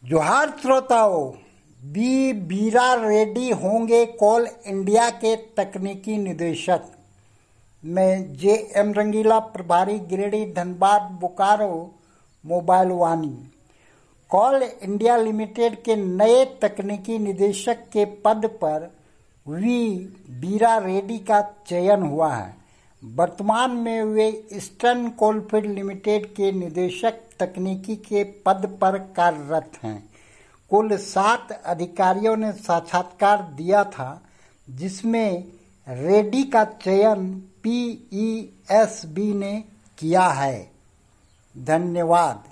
जोहार श्रोताओं, बी बीरा रेड्डी होंगे कोल इंडिया के तकनीकी निदेशक। मैं जे एम रंगीला, प्रभारी Giridih, Dhanbad, Bokaro, mobile Vani. Coal India Limited के नए तकनीकी निदेशक के पद पर वी बीरा रेड्डी का चयन हुआ है। वर्तमान में वे ईस्टर्न कोलफील्ड लिमिटेड के निदेशक तकनीकी के पद पर कार्यरत हैं। कुल 7 अधिकारियों ने साक्षात्कार दिया था, जिसमें रेड्डी का चयन PESB ने किया है। धन्यवाद।